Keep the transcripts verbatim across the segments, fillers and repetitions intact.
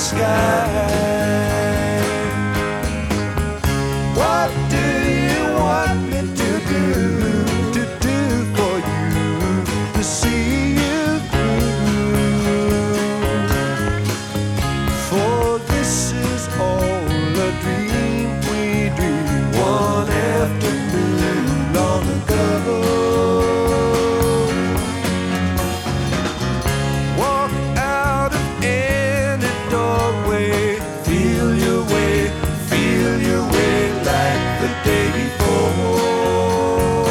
sky. What do you want me to do, to do for you, to see you through? For this is all a dream we dreamed one afternoon long ago. Walk out of any doorway, feel your way, feel your way like the day before.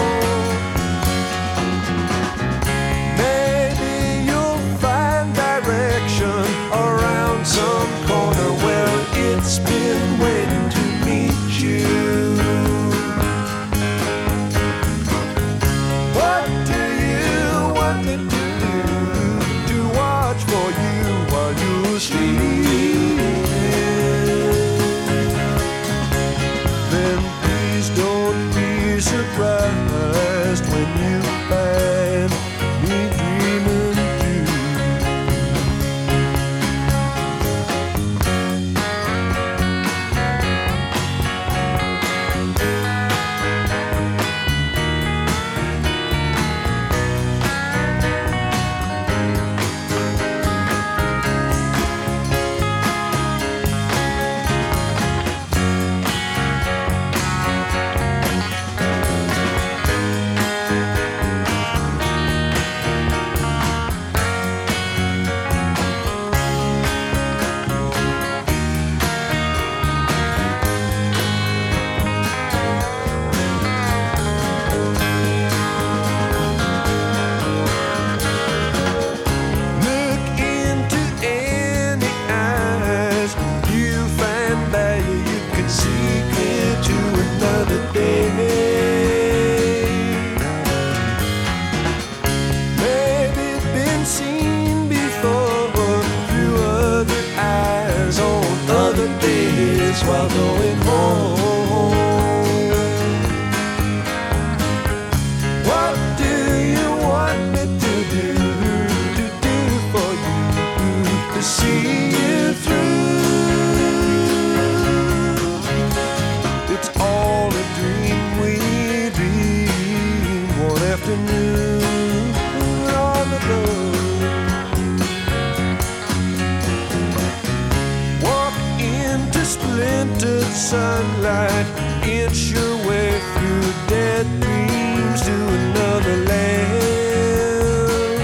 Maybe you'll find direction around some corner where it's been waiting to meet you. What do you want me to do, to watch for you while you sleep? Then please don't be surprised when you find me dreaming too. Look into any eyes, you find value you can see clear to another day. Maybe been seen before through other eyes on other days while going home. What do you want me to do, to do for you, to see you through? It's all a dream we dreamed one afternoon long ago. Walk into splintered sunlight, inch your way through dead dreams to another land.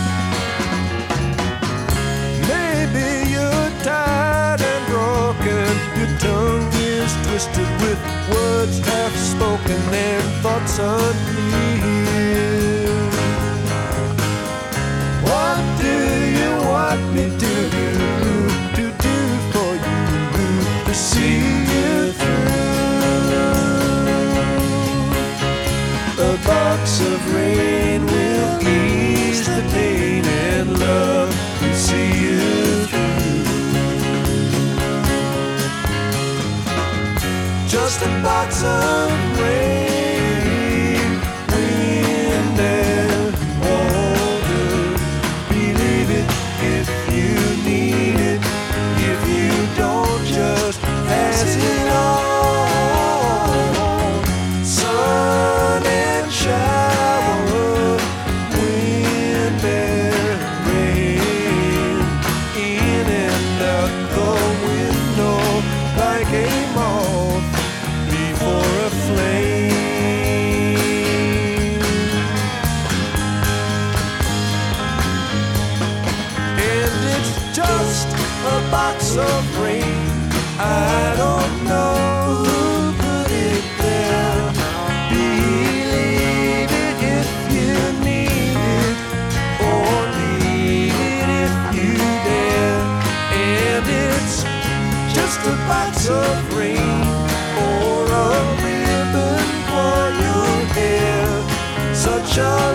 Maybe you're tired and broken, your tongue is twisted with words half spoken and thoughts unclear. What do you want me to do, to do for you, to see you through? A box of rain will ease the pain, and love will see you through. Just a box of rain, wind and water. Believe it if you need it. If you don't, just pass it on. Sun and shower, wind and rain, in and out the window like a moth before a flame. And it's just a box of rain. I don't know who put it there. Believe it if you need it, or leave it if you dare. And it's just a box of rain, or a ribbon for your hair. Such a